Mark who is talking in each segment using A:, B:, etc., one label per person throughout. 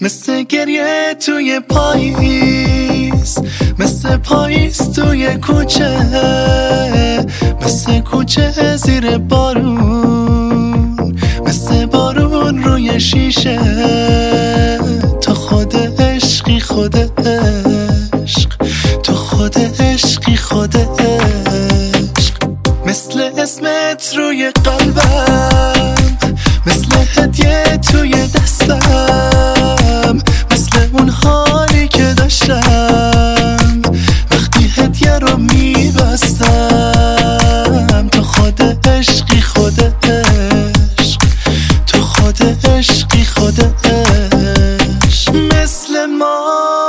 A: مثل گریه توی پاییز، مثل پاییز توی کوچه، مثل کوچه زیر بارون، مثل بارون روی شیشه. تو خود عشقی خود عشق، تو خود عشقی خود عشق. مثل اسمت روی قلبم، مثل هدیه توی دستم، مثل اون حالی که داشتم وقتی هدیه رو میبستم. تو خود عشقی خود عشق، تو خود عشقی خود عشق. مثل ما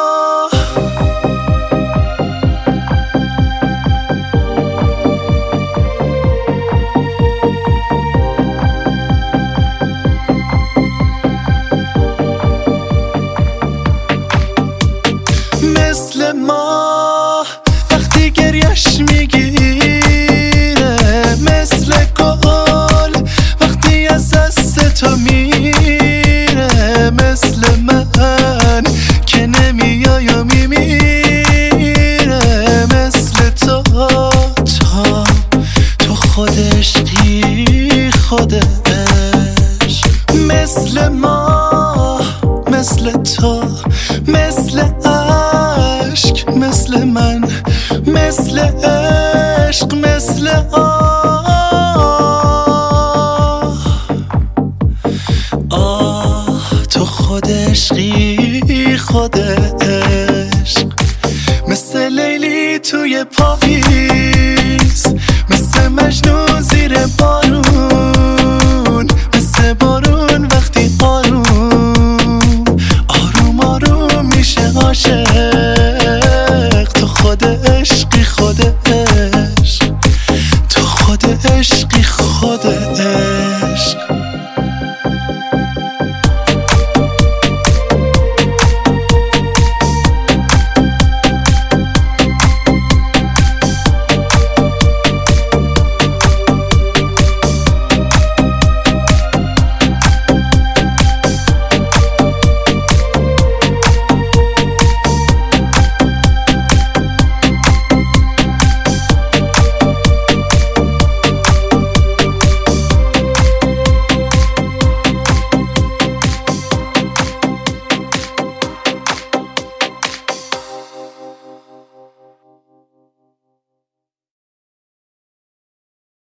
A: مثل ما وقتی گریش میگیره، مثل گل وقتی از دست تو میره، مثل من که نمیای و میمیره. مثل تو تو خود عشقی خود عشق. مثل ما مثل تو مثل عشق، مثل من مثل عشق، مثل تو خود عشقی خود عشق. مثل لیلی توی پاییز،